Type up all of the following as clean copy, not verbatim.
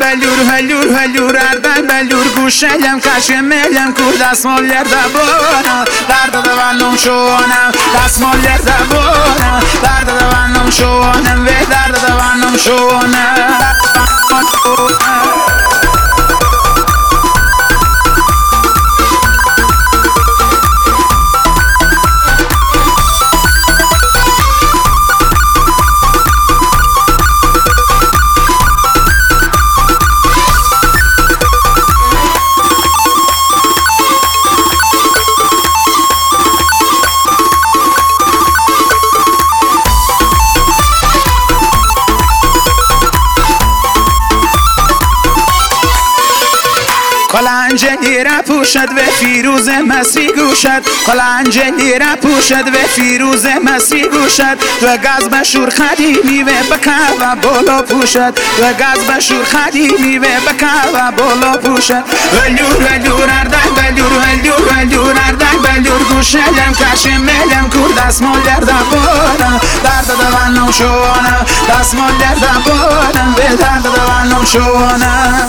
velur erdem velur guşelem kaşemelem kur dastmollerde bona derde de vannom şonem dastmollerde bona derde de vannom şonem ve derde de vannom şonem. قلنجلی را پوشد و فیروز مصری گوشد قلنجلی را پوشد و فیروز مصری گوشد و گاز بشور خدیمی و بکا و بالا پوشد و گاز بشور خدیمی و بکا و بالا پوشد ولور اردن ولور اردن ولور گوشلم کشملم کور دستمال دردم بارم درد دوانم شوانم دستمال دردم بارم به درد دوانم شوانم.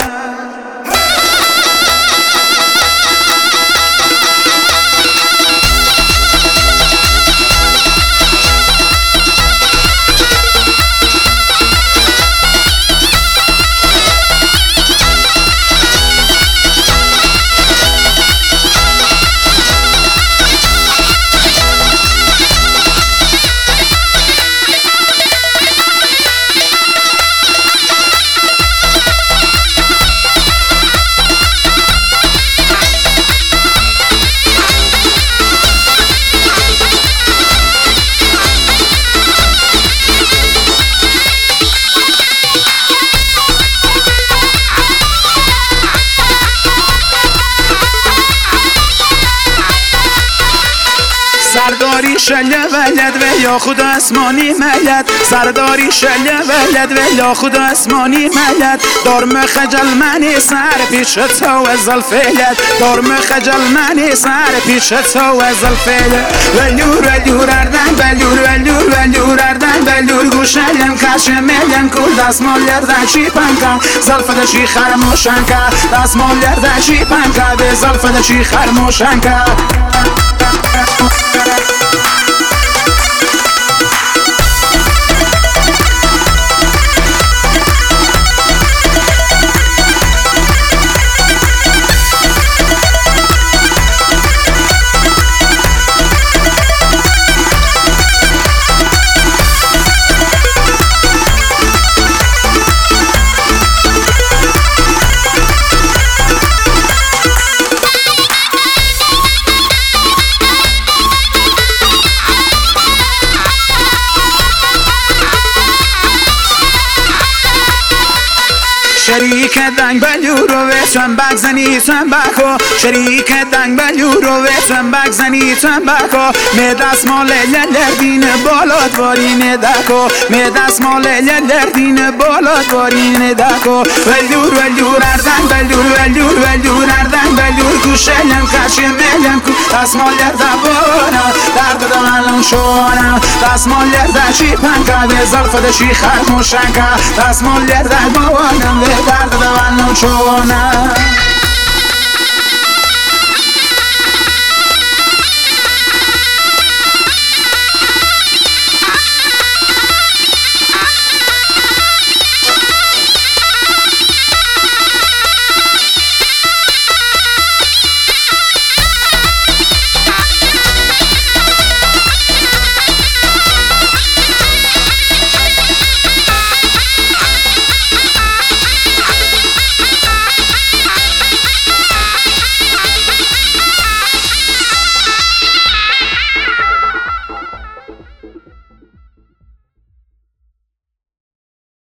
سرداری شله ولد و یا خدا اسمانی ملد سرداری شله ولد و یا خدا اسمانی ملد دارم خجل منی سر پیش تو از الفلد دارم خجل منی سر پیش تو از الفلد ولور اردن ولور اردن ولور گوشلم کشملم کل دستمال لردن چی پنکم زلفد چی خرموشن که دستمال لردن چی پنکم به زلفد چی خرموشن که. شریک دنگ بلورو و تنبک زنی تنبکو شریک دنگ بلورو و تنبک زنی تنبکو می دستمال لردین بالا دوارین دکو می دستمال لردین بالا دوارین دکو ولور اردن ولور اردن ولور گوشلم کشملم کو دستمال لردن بارم درد دوانم شونم دستمال لردن چی پنکه به زلفد چی خرموشن که دستمال لردن بارم درد دوانم شونم.